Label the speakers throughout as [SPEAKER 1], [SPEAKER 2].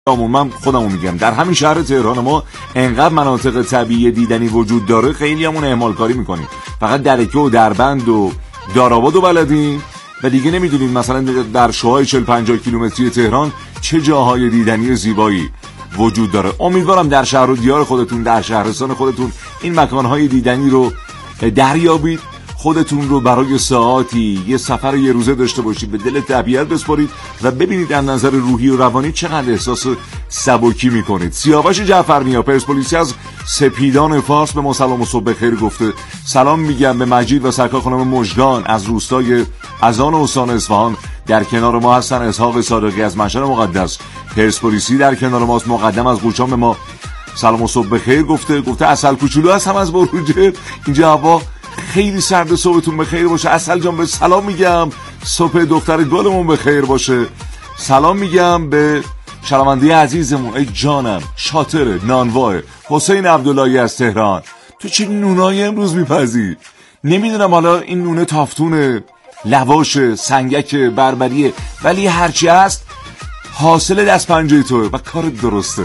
[SPEAKER 1] من خودمو میگم در همین شهر تهران ما انقدر مناطق طبیعی دیدنی وجود داره، خیلی همون اهمال کاری میکنیم. فقط درکه و دربند و دارآباد و بلدیم و دیگه نمیدونیم مثلا در شوهای 40-50 کیلومتری تهران چه جاهای دیدنی زیبایی وجود داره. امیدوارم در شهر و دیار خودتون، در شهرستان خودتون این مکانهای دیدنی رو دریابید، خودتون رو برای ساعاتی یه سفر یه روزه داشته باشید، به دل طبیعت بسپارید و ببینید از نظر روحی و روانی چقدر احساس سبکی میکنید. سیاوش جعفرنیا پرسپولیسی از سپیدان فارس به ما سلام و صبح بخیر گفته. سلام میگم به مجید و سرکار خانم مژگان از روستای اذان استان اصفهان، در کنار ما هستن. اسحاق صادقی از مشهد مقدس پرسپولیسی در کنار ماست. مقدم از قوچان به ما سلام و صبح بخیر گفته عسل کوچولو هستم از بروجرد، اینجا هوا خیلی سرد، صبحتون بخیر باشه. عسل جان به سلام میگم، صبح دختر گلمون بخیر باشه. سلام میگم به شنونده عزیزمون، ای جانم شاطر نانواه حسین عبداللهی از تهران. تو چه نونایی امروز میپزی؟ نمیدونم حالا این نونه تافتونه، لواشه، سنگک، بربریه، ولی هرچی هست حاصل دست پنجه توه و کارت درسته.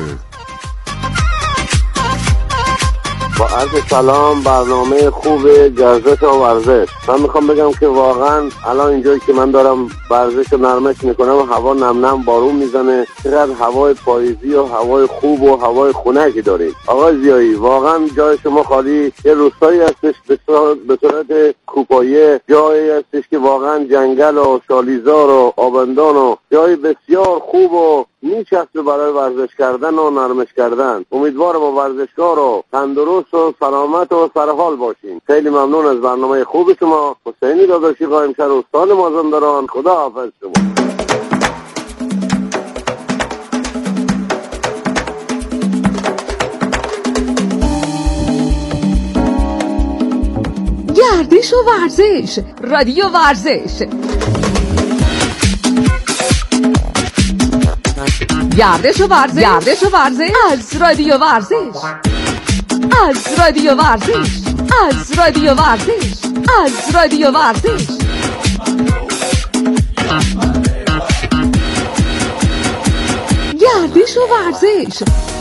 [SPEAKER 2] با عرض سلام، برنامه خوب جذبه و ورزش. من میخوام بگم که واقعا الان اینجایی که من دارم ورزش و نرمش میکنم هوا نم نم بارون میزنه، چقدر هوای پاییزی و هوای خوب و هوای خنکی دارید. آقای زیایی واقعا جای شما خالی، یه روستایی هستش به صورت کوپایه، جایی هستش که واقعا جنگل و شالیزار و آبندان و جای بسیار خوب و میچسبه برای ورزش کردن و نرمش کردن. امیدوارم با ورزشکار و تندرست و سلامت و سرحال باشین. خیلی ممنون از برنامه خوب شما. حسینی داداشی قائمشهر استان مازندران. خدا حافظ شما.
[SPEAKER 3] گردش و ورزش، رادیو ورزش. گردش و ورزش، گردش و ورزش از رادیو ورزش، از رادیو ورزش، از رادیو ورزش، از رادیو ورزش. گردش و ورزش.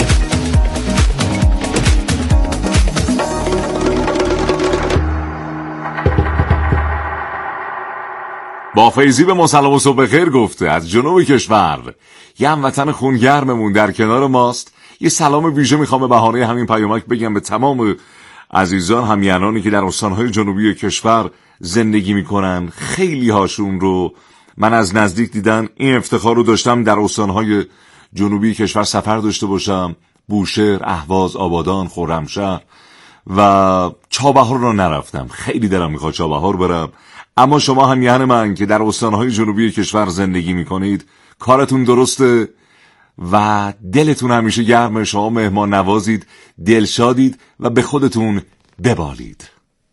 [SPEAKER 1] با فیضی به ما سلام و صبح بخیر گفته از جنوب کشور، یه هموطن خونگرممون در کنار ماست. یه سلام ویژه میخوام به بهانه همین پیامک بگم به تمام عزیزان همیهنانی که در استانهای جنوبی کشور زندگی میکنن. خیلی هاشون رو من از نزدیک دیدن. این افتخار رو داشتم در استانهای جنوبی کشور سفر داشته باشم، بوشهر، اهواز، آبادان، خرمشهر و چابهار رو نرفتم. خیلی دلم میخواد چابهار برم. اما شما همیهن من که در استانهای جنوبی کشور زندگی میکنید، کارتون درسته و دلتون همیشه گرمه. شما مهمان نوازید، دلشادید و به خودتون ببالید.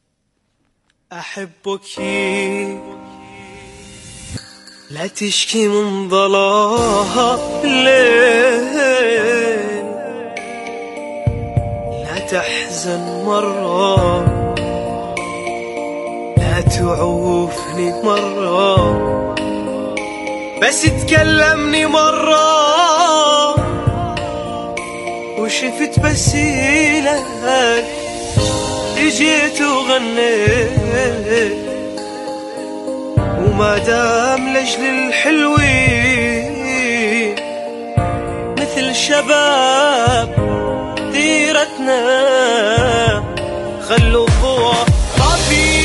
[SPEAKER 4] احبکی لا تشكي من ضلاها الليل، لا تحزن مرة، لا تعوفني مرة، بس تكلمني مرة وشفت بسيلك، اجيت وغنيت وما دام لجل الحلوين مثل شباب ديرتنا خلوا الضوء طافي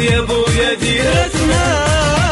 [SPEAKER 4] بوی دیرتنا.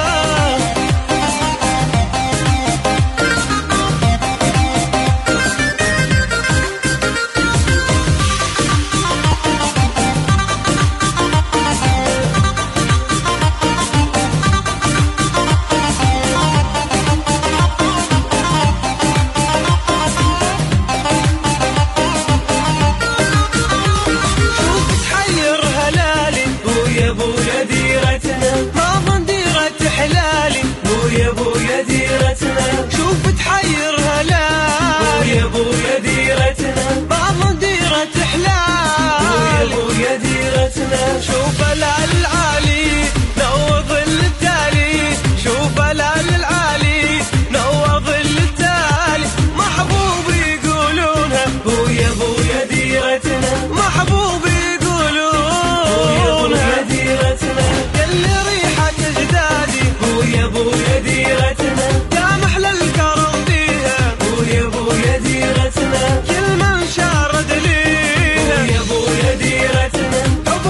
[SPEAKER 4] شوف العالي نوض التالي، شوف العالي نوض التالي، محبوب يقولونها بويا ديرتنا، محبوب يقولونها ديرتنا، يلي ريحة جدادي بويا ديرتنا، يا محلى الكرم بيها بويا ديرتنا، كل من شارد ليها بويا ديرتنا،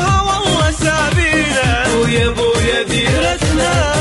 [SPEAKER 4] بويا ديرتنا.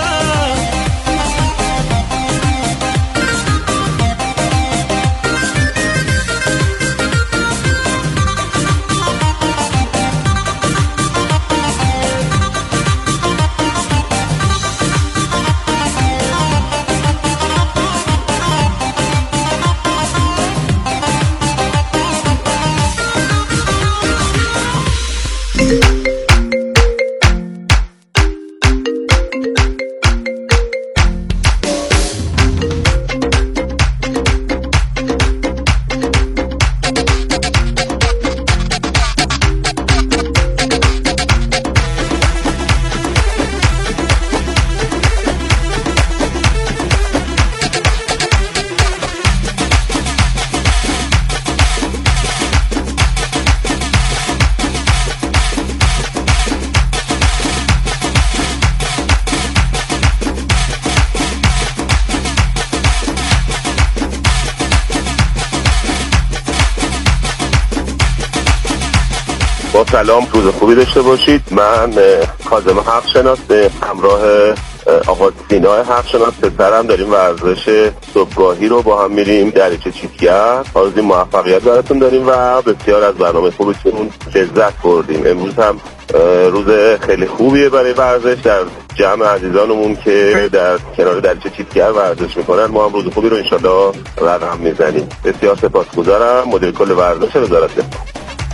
[SPEAKER 2] سلام، روز خوبی داشته باشید. من کاظم حق شناس همراه آقا سینا حق شناس پسرم داریم ورزش صبحگاهی رو با هم میریم دریچه چیتگر. آرزوی موفقیت براتون داریم و بسیار از برنامه خوبتون لذت بردیم. امروز هم روز خیلی خوبیه برای ورزش در جمع عزیزانمون که در کنار دریچه چیتگر ورزش میکنن. ما هم روز خوبی رو انشالله رقم میزنیم. بسیار سپاسگزارم. مدیر کل ورزش وزارت دفاع.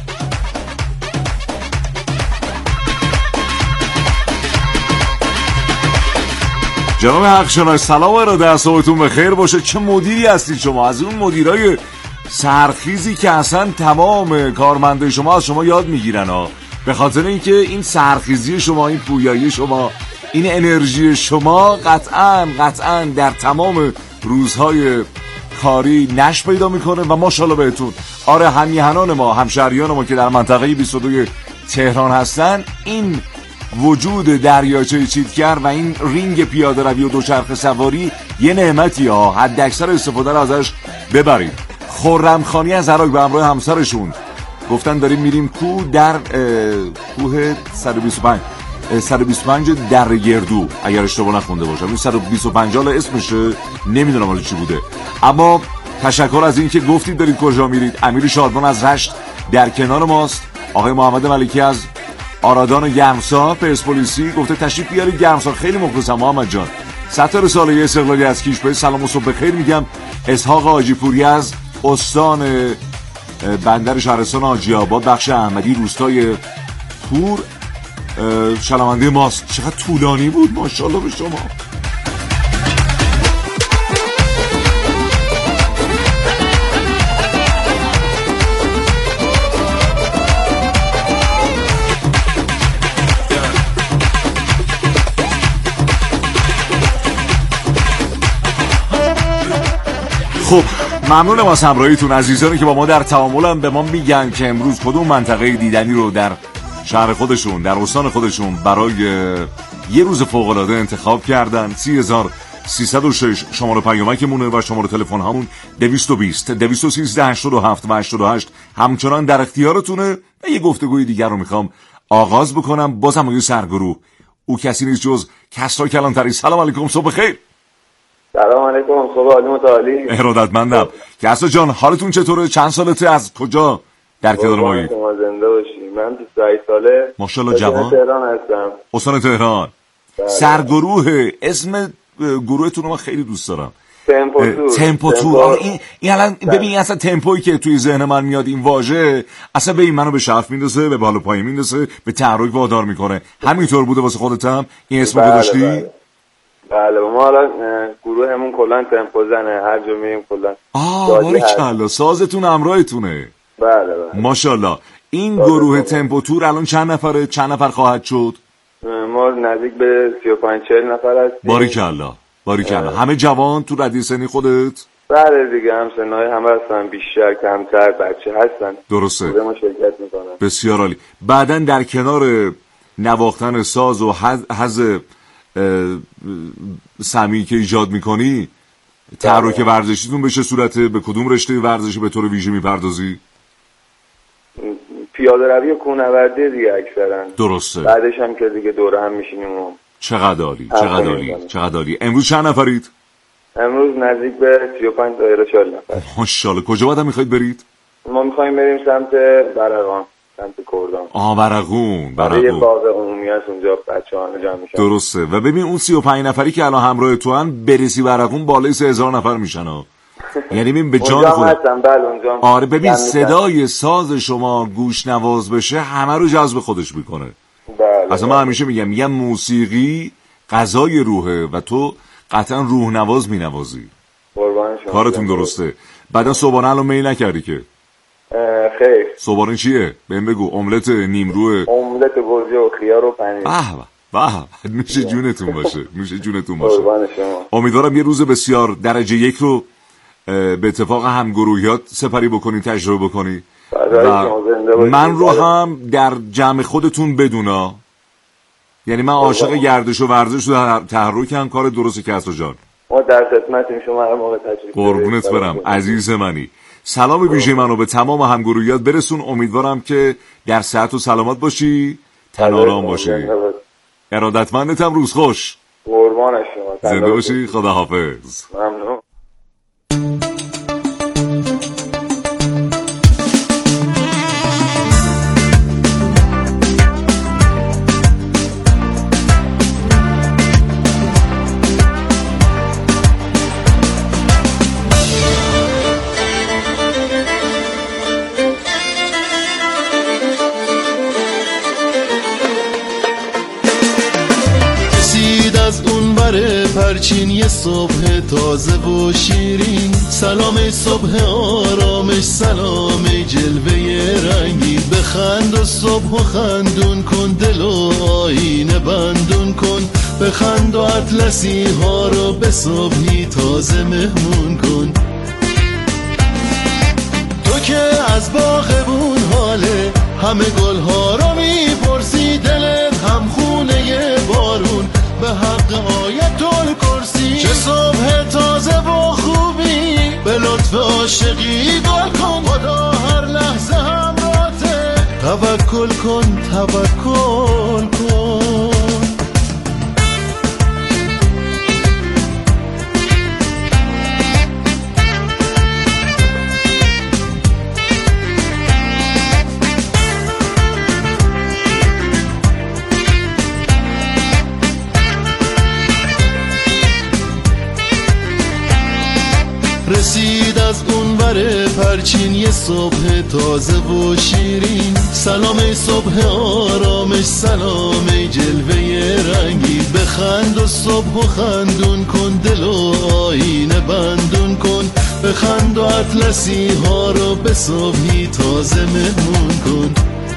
[SPEAKER 1] جناب حقشناس سلام و اراده از صبحتون بخیر باشه. چه مدیری هستید شما، از اون مدیرای سرخیزی که اصلا تمام کارمنده شما از شما یاد میگیرن ها، به خاطر اینکه این سرخیزی شما، این پویایی شما، این انرژی شما قطعاً در تمام روزهای کاری نشر پیدا میکنه و ماشاءالله بهتون. آره، همیهنان ما، همشهریان ما که در منطقه 22 تهران هستن، این وجود دریاچه چیتگر و این رینگ پیاده روی و دوچرخه سواری یه نعمتی ها، حد اکثر استفاده رو ازش ببرید. خرمخانی از عراق به همراه همسرشون گفتن داریم میریم در کوه 125 در گردو، اگر اشتباه نخونده باشم. این 125 اسمشه، نمیدونم حالا چی بوده، اما تشکر از این که گفتید دارید کجا میرید. امیر شادمان از رشت در کنار ماست. آقای محمد ملکی از آرادان گرمسا پرسپولیسی گفته تشریف بیارید گرمسا، خیلی مخلصم محمد جان. ستاره ساله استقلالی از کیش به سلام و صبح بخیر میگم. اسحاق حاجی پوری از استان بندر شهرستان حاجی آباد بخش احمدی روستای پور شنونده ماست. چقدر طولانی بود، ماشاءالله به شما. خب ممنونم از همراهیتون عزیزانی که با ما در تعاملن. به ما میگن که امروز کدوم منطقه دیدنی رو در شهر خودشون، در استان خودشون برای یه روز فوق‌العاده انتخاب کردن. 30306 شماره پیامکمونه و شماره تلفن همون 220 213 87 و 88 همچنان در اختیارتونه. و یه گفتگوی دیگر رو میخوام آغاز بکنم بازم یه سرگروه. او کسی نیست جز کسرا کلانتری. سلام علیکم، صبح خیر.
[SPEAKER 2] سلام علیکم، صبح عالی متعالی.
[SPEAKER 1] ارادتمندم. کسرا جان حالتون چطوره؟ چند سالته؟ از کجا در کنار مایید؟
[SPEAKER 2] شما زنده باشی. من 28 ساله.
[SPEAKER 1] ماشاءالله جوان.
[SPEAKER 2] تهران هستم.
[SPEAKER 1] استان تهران. سرگروه. اسم گروهتون رو من خیلی دوست دارم. تمپو تور. این الان ببین اصلا تمپویی که توی ذهن من میاد این واژه اصلا به این منو به شرف میندازه، به بالا پایین میندازه، به تحرک وادار میکنه. همینطور بوده واسه خودت هم این اسمو گذاشتی؟
[SPEAKER 2] بله ما حالا گروهمون کلا تمپو زنه، هر جا میریم کلا.
[SPEAKER 1] باریکلا، سازتون همراهتونه.
[SPEAKER 2] بله.
[SPEAKER 1] ماشاءالله. این گروه تمپو تور الان چند نفره؟ چند نفر خواهد شد؟
[SPEAKER 2] ما نزدیک به 35-40 نفر هستیم.
[SPEAKER 1] باریکلا. همه جوان تو ردیف سنی خودت؟
[SPEAKER 2] بله دیگه، همسنای همه هستن، بیشتر کمتر بچه هستن.
[SPEAKER 1] درسته.
[SPEAKER 2] ما شرکت میکنن.
[SPEAKER 1] بسیار عالی. بعدن در کنار نواختن ساز و حز سمی که ایجاد میکنی، تحرک ورزشیتون بشه صورته؟ به کدوم رشته ورزشی به طور ویژه میپردازی؟
[SPEAKER 2] پیاده روی و کوهنوردی دیگه اکثرا.
[SPEAKER 1] درسته.
[SPEAKER 2] بعدش هم که دیگه دوره هم میشینیم و
[SPEAKER 1] چقدر عالی. امروز چند نفرید؟
[SPEAKER 2] امروز نزدیک به 35 تا 40 نفر.
[SPEAKER 1] ماشاءالله. کجا بعد میخواید برید؟
[SPEAKER 2] ما میخوایم بریم سمت برقان، سمت کردان.
[SPEAKER 1] برقون.
[SPEAKER 2] یه باغ عمومی هست اونجا، بچه‌ها جمع میشن.
[SPEAKER 1] درسته. و ببین اون 35 نفری که الان همراه تو ان، برسی برقون بالای 3000 نفر میشن ها. یعنی ببین به جان خودت.
[SPEAKER 2] اونجا.
[SPEAKER 1] آره ببین صدای ساز شما گوش نواز بشه همه رو جذب خودش میکنه.
[SPEAKER 2] بله.
[SPEAKER 1] اصلا من همیشه میگم موسیقی غذای روحه و تو قطعا روح نواز مینوازی.
[SPEAKER 2] قربان شما.
[SPEAKER 1] کارتون درسته. بعدا صبحانه الان میل نکردی که؟
[SPEAKER 2] خیر.
[SPEAKER 1] صبحانه چیه؟ بهم بگو. املت نیمروه؟
[SPEAKER 2] املت گوجه و خیار و پنیر.
[SPEAKER 1] به نوش جونتون باشه.
[SPEAKER 2] قربان شما.
[SPEAKER 1] امیدوارم یه روز بسیار درجه یک رو به اتفاق همگروهیات سپری بکنی، تجربه بکنی. من رو هم در جمع خودتون بدونا. یعنی من عاشق گردش و ورزش و تحرکم. کار درسته کسرا جان.
[SPEAKER 2] ما در خدمتیم، شما هر موقع تشریف
[SPEAKER 1] قربونت برم عزیز منی. سلام ویژه منو به تمام همگروهیات برسون. امیدوارم که در صحت و سلامت باشی، تن آرام باشی. ارادتمندتم. روز خوش.
[SPEAKER 2] قربان شما.
[SPEAKER 1] زنده باشی. خداحافظ.
[SPEAKER 2] ممنون.
[SPEAKER 5] پرچین یه صبح تازه و شیرین، سلام صبح آرامش، سلام جلوه رنگی، بخند و صبح و خندون کن، دل و آینه بندون کن، بخند و اطلسی ها رو به صبحی تازه مهمون کن. تو که از باغبون حاله، همه گل ها رو میپرسی، دلت هم خونه بارون، به حق آیت الکرسی. چه صبح تازه و خوبی، به لطف عاشقی گل کن، خدا هر لحظه همراهته، توکل کن. رسید از اون ور پرچین یه صبح تازه و شیرین، سلام صبح آرامش، سلام جلوه رنگی، بخند و صبح و خندون کن، دل و آینه بندون کن، بخند و اطلسی ها رو به صبحی تازه مهمون کن.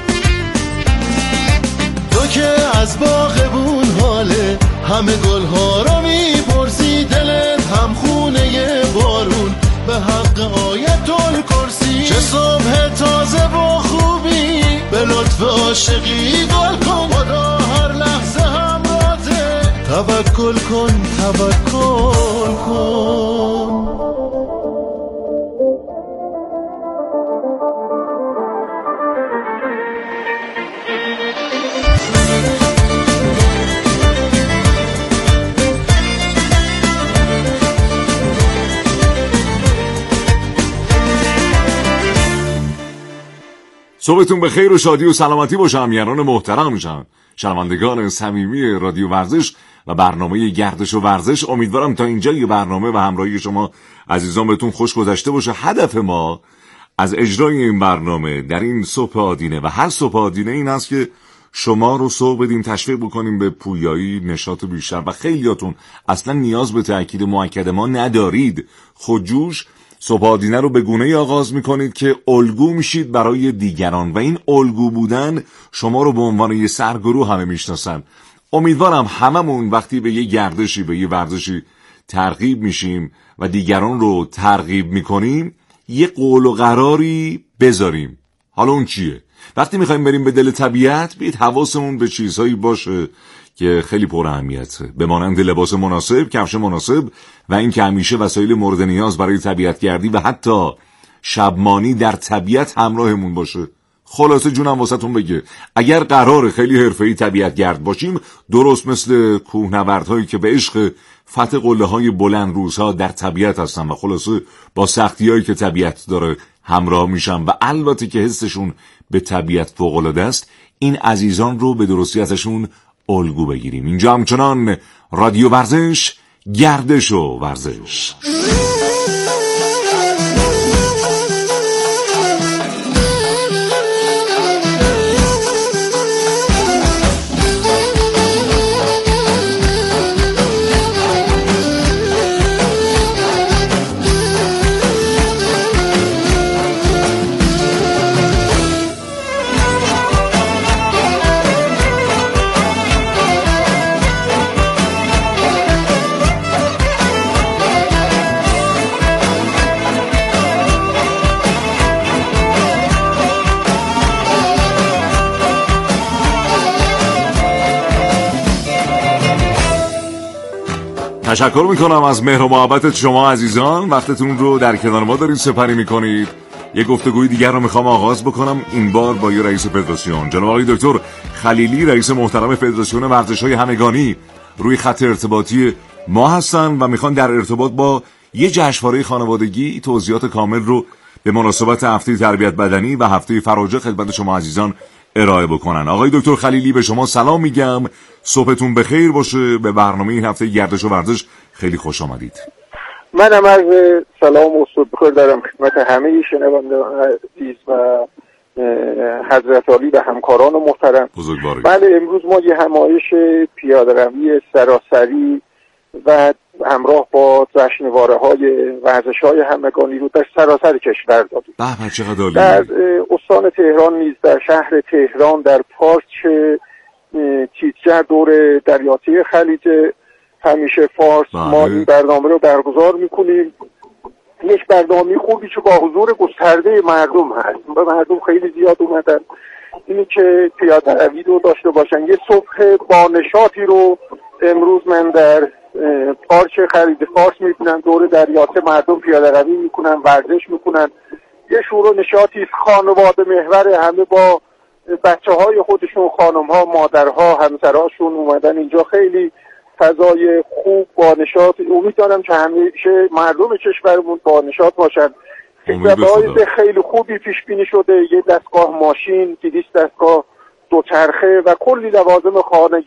[SPEAKER 5] تو که از باغبون حاله، همه گل ها رو میپرسی، دلت هم خونه بارون، به حق آیت الکرسی. چه صبح تازه و خوبی، به لطف عاشقی گل کن، خدا هر لحظه همراهته، توکل کن.
[SPEAKER 1] صبحتون به خیر و شادی و سلامتی باشه همیهنان محترم میشن شنوندگان صمیمی رادیو ورزش و برنامه گردش و ورزش. امیدوارم تا اینجا یه برنامه و همراهی شما عزیزان بهتون خوش گذشته باشه. هدف ما از اجرای این برنامه در این صبح آدینه و هر صبح آدینه این است که شما رو صبح بدیم تشویق بکنیم به پویایی، نشاط بیشتر و خیلیاتون اصلا نیاز به تأکید موکد ما ندارید. خودجوش صبح آدینه رو به گونه‌ای آغاز میکنید که الگو میشید برای دیگران و این الگو بودن شما رو به عنوان یه سرگروه همه میشناسن. امیدوارم هممون وقتی به یه گردشی به یه ورزشی ترغیب میشیم و دیگران رو ترغیب میکنیم یه قول و قراری بذاریم. حالا اون چیه؟ وقتی میخوایم بریم به دل طبیعت بیایید حواسمون به چیزهایی باشه که خیلی پر اهمیته، به مانند لباس مناسب، کفش مناسب و این که همیشه وسایل مورد نیاز برای طبیعتگردی و حتی شبمانی در طبیعت همراهمون باشه. خلاصه جونم واسهتون بگه اگر قرار خیلی حرفه‌ای طبیعتگرد باشیم، درست مثل کوهنوردهایی که به عشق فتح قله‌های بلند روزها در طبیعت هستن و خلاصه با سختی‌هایی که طبیعت داره همراه میشن و البته که حسشون به طبیعت فوق‌العاده است، این عزیزان رو به درستی ازشون الگو بگیریم. اینجا همچنان رادیو ورزش، گردش و ورزش. تشکر میکنم از مهر و محبت شما عزیزان، وقتتون رو در کنار ما دارید سپری میکنید. یک گفتگوی دیگر رو میخوام آغاز بکنم، این بار با یه رئیس فدراسیون، جناب آقای دکتر خلیلی، رئیس محترم فدراسیون ورزش‌های همگانی روی خط ارتباطی ما هستن و میخوان در ارتباط با یه جشنواره خانوادگی توضیحات کامل رو به مناسبت هفته تربیت بدنی و هفته فراجه خدمت شما عزیزان ارائه بکنن. آقای دکتر خلیلی به شما سلام میگم، صبحتون بخیر باشه. به برنامه این هفته گردش و ورزش خیلی خوش آمدید.
[SPEAKER 6] منم عرض سلام و صبح بخیر دارم خدمت همه شنوندگان عزیز و حضرت عالی و همکاران محترم.
[SPEAKER 1] بزرگواری.
[SPEAKER 6] بله، امروز ما یه همایش پیاده‌روی سراسری و همراه با جشنواره‌های ورزش‌های همگانی رو در سراسر کشور دادیم.
[SPEAKER 1] به چقدر عالی.
[SPEAKER 6] در استان تهران نیز در شهر تهران در پارک تیتجر دور دریاچه خلیج همیشه فارس ما این برنامه رو برگزار میکنیم. یک برنامه خوبی که با حضور گسترده مردم هست و مردم خیلی زیاد اومدن. اینی که پیاده روی رو داشته باشن. یه صبح با نشاطی رو امروز من در پارک خلیج فارس میبینم، دور دریاچه مردم پیاده روی میکنن، ورزش میکنن. یه شور و نشاطی خانواده محور، همه با بچه های خودشون، خانم ها، مادرها، همسراشون اومدن اینجا. خیلی فضای خوب با نشاط. امید دارم که همیشه مردم کشورمون با نشاط باشن. جوایز خیلی خوبی پیش بینی شده، یه دستگاه ماشین، 200 دستگاه دوچرخه و کلی لوازم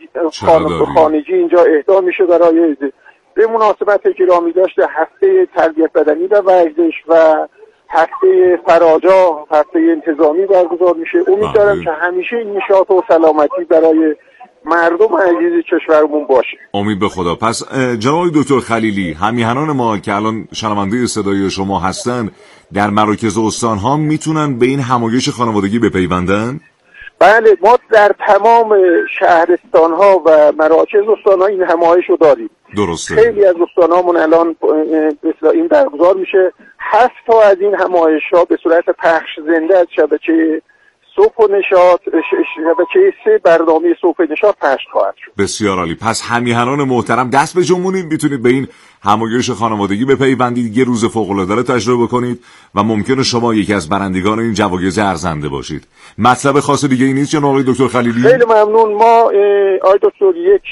[SPEAKER 6] خانگی اینجا اهدا میشه برای به مناسبت گرامی داشته هفته تربیت بدنی و ورزش و هفته فراجا، هفته انتظامی برگزار میشه. امید دارم که همیشه این نشاط و سلامتی برای مردم عزیز کشورمون باشه.
[SPEAKER 1] امید به خدا. پس جناب دکتر خلیلی، همیهنان ما که الان شنونده صدای شما هستن در مراکز استان ها میتونن به این همایش خانوادگی بپیوندن؟
[SPEAKER 6] بله، ما در تمام شهرستان ها و مراکز استان ها این همایش رو داریم.
[SPEAKER 1] درسته.
[SPEAKER 6] خیلی از استان هامون الان این برگزار میشه. 7 تا از این همایش ها به صورت پخش زنده از شبکه صبح و نشاط، شبکه 3 برنامه صبح نشاط پخش خواهد شد.
[SPEAKER 1] بسیار عالی. پس همیهنان محترم دست به جنبونید، میتونید به این همایش خانوادگی بپیوندید، یه روز فوق‌العاده رو تجربه کنید و ممکنه شما یکی از برندگان این جوایز ارزنده باشید. مطلب خاص دیگه ای نیست جناب آقای دکتر خلیلی؟
[SPEAKER 6] خیلی ممنون. ما آقای دکتر یک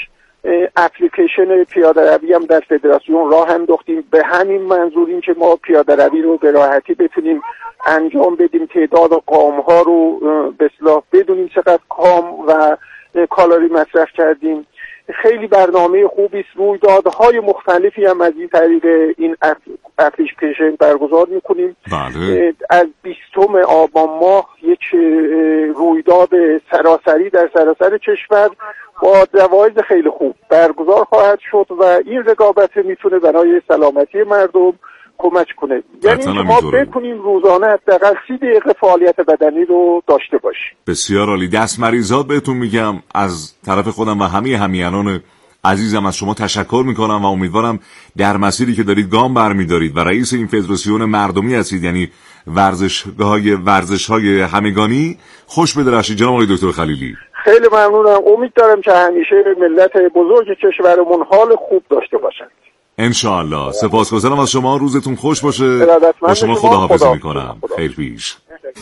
[SPEAKER 6] اپلیکیشن پیاده روی هم در فدراسیون راه انداختیم به همین منظور این که ما پیاده روی رو به راحتی بتونیم انجام بدیم، تعداد قام ها رو به اصطلاح بدونیم چقدر قام و کالری مصرف کردیم. خیلی برنامه خوبی است. رویدادهای مختلفی هم از این طریق این اپلیکیشن برگزار میکنیم.
[SPEAKER 1] بله.
[SPEAKER 6] از 20 آبان ماه یک رویداد سراسری در سراسر کشور با جوایز خیلی خوب برگزار خواهد شد و این رقابت میتونه برای سلامتی مردم کمک کنه. یعنی ما بتونیم روزانه حداقل 30 دقیقه فعالیت بدنی رو داشته باشیم.
[SPEAKER 1] بسیار عالی. دست مریضات بهتون میگم از طرف خودم و همه همینان عزیزم از شما تشکر میکنم و امیدوارم در مسیری که دارید گام برمیدارید و رئیس این فدراسیون مردمی هستید، یعنی ورزش‌های همگانی، خوش بدرخشید جناب آقای دکتر خلیلی.
[SPEAKER 6] خیلی ممنونم. امید دارم که همیشه ملت بزرگ کشورمون حال خوب داشته باشند.
[SPEAKER 1] انشاءالله. سپاسگزارم از شما. روزتون خوش باشه. با شما خداحافظی میکنم. خیر پیش.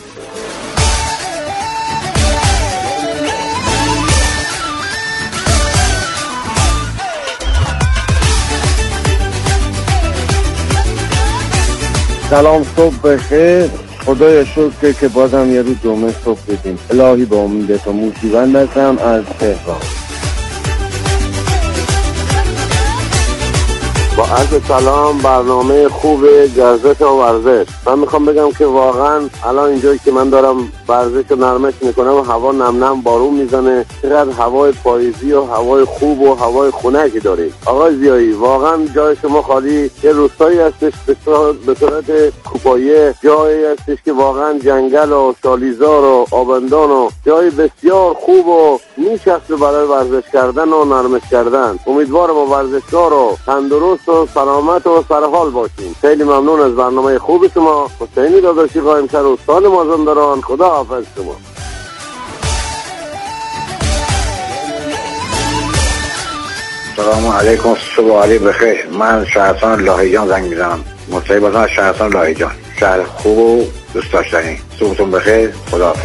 [SPEAKER 2] سلام، صبح بخیر. خدای شکر که بازم یه روز جمعه صبح بدیم. الهی با امید تو موشیوند هستم از تهران. با عرض سلام، برنامه خوب جذبه و ورزش. من میخوام بگم که واقعا الان اینجایی که من دارم ورزش رو نرمش میکنم و هوا نم نم بارون میزنه، چقدر هوای پاییزی و هوای خوب و هوای خنکی داره. آقای زیایی واقعا جای شما خالی. یه روستایی هستش به صورت کوپایه، جایی هستش که واقعا جنگل و شالیزار و آبندان و جای بسیار خوب و میشخصه برای ورزش کردن و نرمش کردن. امیدوارم با ورزشکار و تندرست و سلامت و سرحال باشیم. خیلی ممنون از برنامه خوب شما. حسینی داداشی قائم شهر استان مازندران. خدا حافظ شما.
[SPEAKER 7] سلام علیکم، صبح علی بخیر. من شهرستان لاهیجان زنگ میزنم. مصطفی بازم از شهرستان لاهیجان. شهر خوب و دوست داشتنی. صبحتون بخیر. خدا حافظ.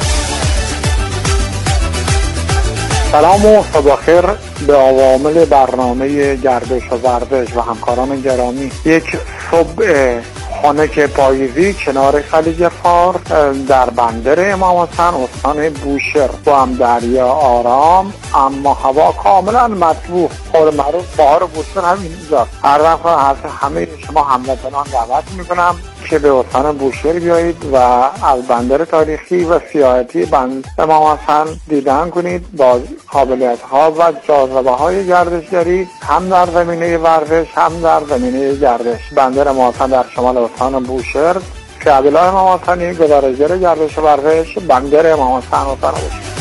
[SPEAKER 8] سلام و صبح خیر به عوامل برنامه گردش و ورزش و همکاران گرامی. یک صبح خنک پاییزی کنار خلیج فارس در بندر امام حسین استان بوشهر با هم دریا آرام اما هوا کاملا مطبوع، قول معروف بهار بوشهر همینجا. هر وقت همه شما هموطنان دعوت میکنم که به استان بوشهر بیایید و از بندر تاریخی و سیاحتی بندر امام حسین دیدن کنید با قابلیت ها و جاذبه های گردشگری هم در زمینه ورزش هم در زمینه گردش. بندر امام حسین در شمال استان بوشهر که عبدالله امام حسینی گزارشگر گردش و ورزش بندر امام حسین استان بوشهر.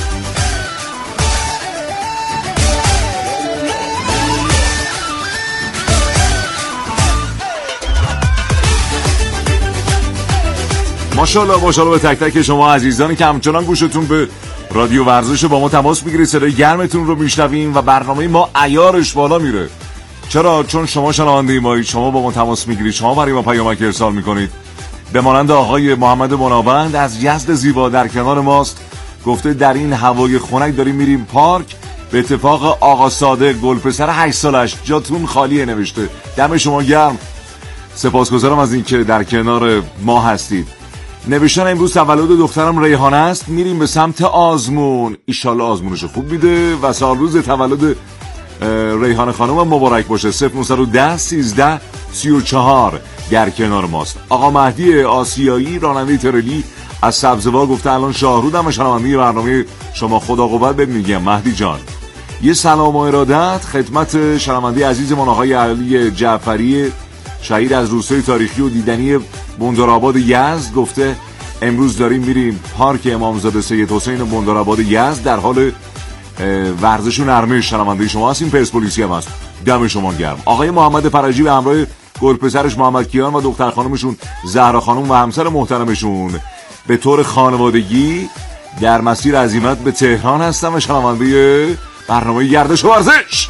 [SPEAKER 1] ماشاءالله به تک تک شما عزیزانی که همچنان گوشتون به رادیو ورزش با ما تماس میگیرید، صدای گرمتون رو میشنویم و برنامه ما عیارش بالا میره. چرا؟ چون شما شنونده مایید، شما با ما تماس میگیرید، شما برای ما پیامک ارسال میکنید. به مانند آقای محمد مناوند از یزد زیبا در کنار ماست، گفته در این هوای خنک داریم میریم پارک. به اتفاق آقا صادق گلپسر 8 سالش جاتون خالیه نوشته. دم شما گرم. سپاسگزارم از این که در کنار ما هستید. نوشتن امروز تولد دخترم ریحانه است، میریم به سمت آزمون، ایشالله آزمونش خوب میده و سال روز تولد ریحانه خانم مبارک باشه. 0910 13 34 در کنار ماست. آقا مهدی آسیایی راننده ترلی از سبزوار گفته الان شاهرودم و شنونده برنامه شما. خدا قوت بهت میگم مهدی جان. یه سلام و ارادت خدمت شنونده عزیزمون آقای علی جعفری شهید از روستای تاریخی و دیدنی بندرآباد یزد، گفته امروز داریم میریم پارک امامزاده سید حسین بندرآباد یزد، در حال ورزش و نرمش. شنونده شما هستیم، پرسپولیسی هم هست. دم شما گرم. آقای محمد فرجی به همراه گلپسرش محمد کیان و دختر خانمشون زهرا خانم و همسر محترمشون به طور خانوادگی در مسیر عزیمت به تهران هستم و شنونده برنامه گردش و ورزش.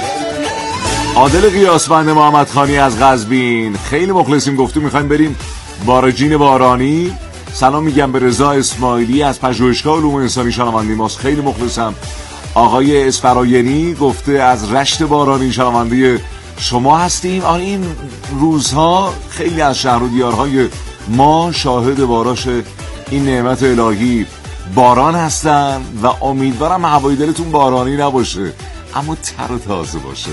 [SPEAKER 1] عادل قیاسوند محمد خانی از قزوین خیلی مخلصیم، گفتیم میخوایم بریم بارجین بارانی. سلام میگم به رضا اسماعیلی از پژوهشگاه علوم انسانی شنونده ماست، خیلی مخلصم. آقای اسفراینی گفته از رشت بارانی شنونده شما هستیم. این روزها خیلی از شهر و دیارهای ما شاهد بارش این نعمت الهی باران هستن و امیدوارم هوای دلتون بارانی نباشه اما تر و تازه باشه.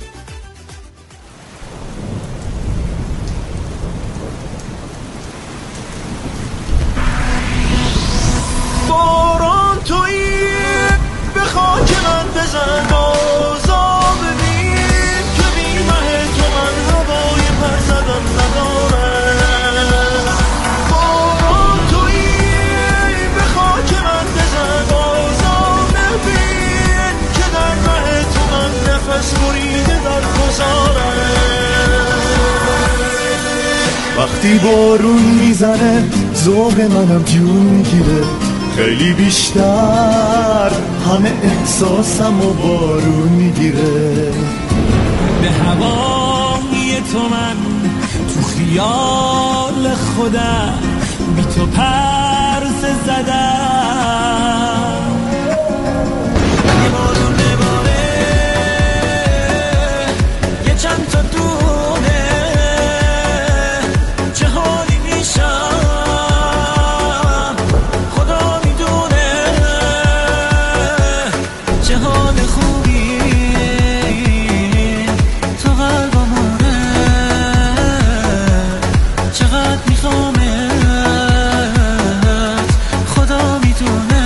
[SPEAKER 4] باران تویی به خاک من بزن بازا ببین که بیمه تو من هوای پر زدن ندارم. باران تویی به خاک من بزن بازا ببین که در مه تو من نفس بریده در گذارم.
[SPEAKER 5] وقتی بارون میزنه ذوق منم جون میگیره، خیلی بیشتر همه احساسم و بارون میگیره.
[SPEAKER 4] به هوای تو من تو خیال خودم بی تو پرس زدم. یه بارون نباره یه چند تا دونه چه حالی میشم خدا میدونه، چه حال خوبی تو قلبمونه، چقدر میخوامت خدا میدونه.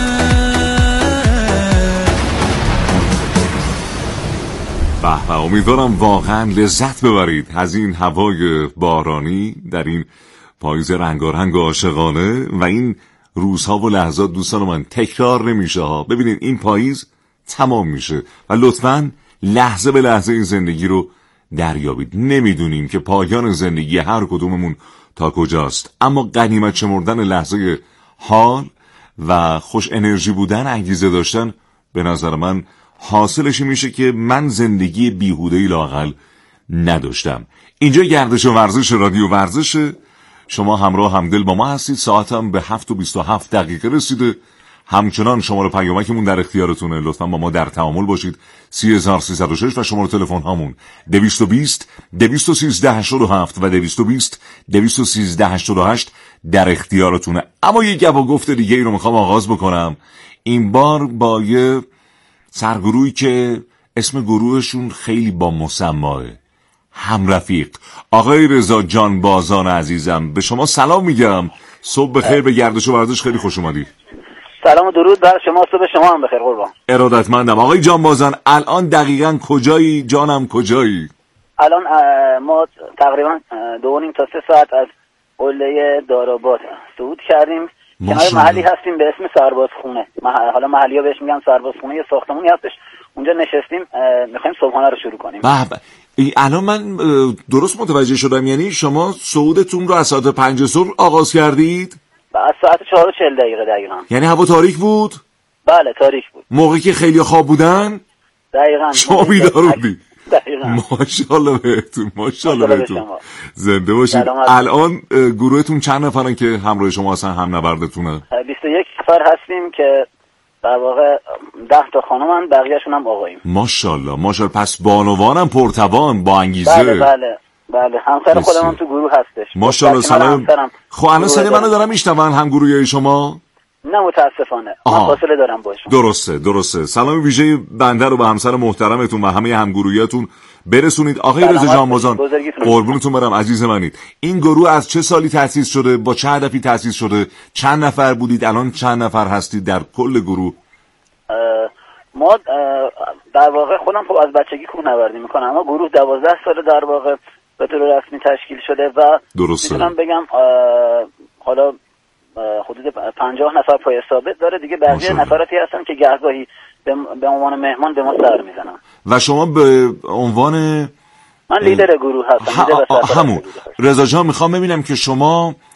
[SPEAKER 1] به امیدوارم واقعا لذت ببرید از این هوای بارانی در این پاییز رنگارنگ و عاشقانه و این روزها و لحظات. دوستان من تکرار نمیشه ها. ببینید این پاییز تمام میشه و لطفاً لحظه به لحظه این زندگی رو دریابید. نمیدونیم که پایان زندگی هر کدوممون تا کجاست، اما غنیمت شمردن لحظه حال و خوش انرژی بودن، انگیزه داشتن، به نظر من حاصلش میشه که من زندگی بیهوده‌ای لااقل نداشتم. اینجا گردش و ورزش رادیو ورزشه. شما همراه همدل با ما هستید. ساعتم به 7:27 رسیده. همچنان شماره پیامکمون در اختیارتونه. لطفاً با ما در تعامل باشید. 3306 و شماره تلفن هامون 220 213 87 و 220 213 88 در اختیارتونه. اما یه گپ و گفت دیگه ای رو میخوام آغاز بکنم. این بار با یه سرگروهی که اسم گروهشون خیلی با مسماه، همرفیق. آقای رضا جان بازان عزیزم، به شما سلام میگم. صبح بخیر، به گردش و ورزش خیلی خوش اومدید.
[SPEAKER 9] سلام و درود بر شما، صبح شما هم بخیر قربان.
[SPEAKER 1] ارادتمندم. آقای جان بازان الان دقیقاً کجایی جانم، کجایی؟
[SPEAKER 9] الان ما تقریبا 2.5 تا 3 ساعت از قله داراباد صعود کردیم. کنار محلی هستیم به اسم سربازخونه. حالا محلی‌ها بهش میگن سربازخونه. یه ساختمونی هستش اونجا نشستیم، میخوایم صبحانه رو شروع کنیم.
[SPEAKER 1] الان من درست متوجه شدم، یعنی شما صعودتون رو از ساعت 5 صبح آغاز کردید؟
[SPEAKER 9] از ساعت 4:40 دقیقاً.
[SPEAKER 1] یعنی هوا تاریک بود؟
[SPEAKER 9] بله تاریک بود.
[SPEAKER 1] موقعی که خیلی خواب بودن؟
[SPEAKER 9] دقیقاً.
[SPEAKER 1] شما بیدار بودید؟
[SPEAKER 9] دقیقاً.
[SPEAKER 1] ماشاءالله بهتون، ماشاءالله بهتون. زنده باشید. الان گروهتون چند نفرن که همراه شما هستن، هم نبردتونه؟
[SPEAKER 9] 21 نفر هستیم که در واقع 10 تا خانمن، بقیه‌شون هم آقاییم.
[SPEAKER 1] ماشاءالله ماشاءالله. پس بانوانم پرتوان، با انگیزه.
[SPEAKER 9] بله همسر خودم هم تو گروه هستش.
[SPEAKER 1] ماشاءالله. سلام. خب الان صدای منو دارم میشنون هم گروهی شما؟
[SPEAKER 9] نه متاسفانه من فاصله دارم باشون.
[SPEAKER 1] درسته. سلام ویژه بنده رو به همسر محترمتون و همه همگروهیاتون برسونید. آقای رضا جان بازان قربونتون برم، عزیز منید. این گروه از چه سالی تأسیس شده؟ با چه هدفی تأسیس شده؟ چند نفر بودید؟ الان چند نفر هستید در کل گروه؟
[SPEAKER 9] ما در واقع خودم خب از بچگی کوهنوردی میکنم، اما گروه 12 ساله در واقع به طور رسمی تشکیل شده و میتونم بگم حالا حدود 50 نفر پای ثابت داره دیگه. بقیه نفراتی هستن که گهگاهی به عنوان مهمان به ما سر میزنن.
[SPEAKER 1] و شما به عنوان
[SPEAKER 9] من لیدر گروه هستم.
[SPEAKER 1] همون رضا جان میخوام ببینم که شما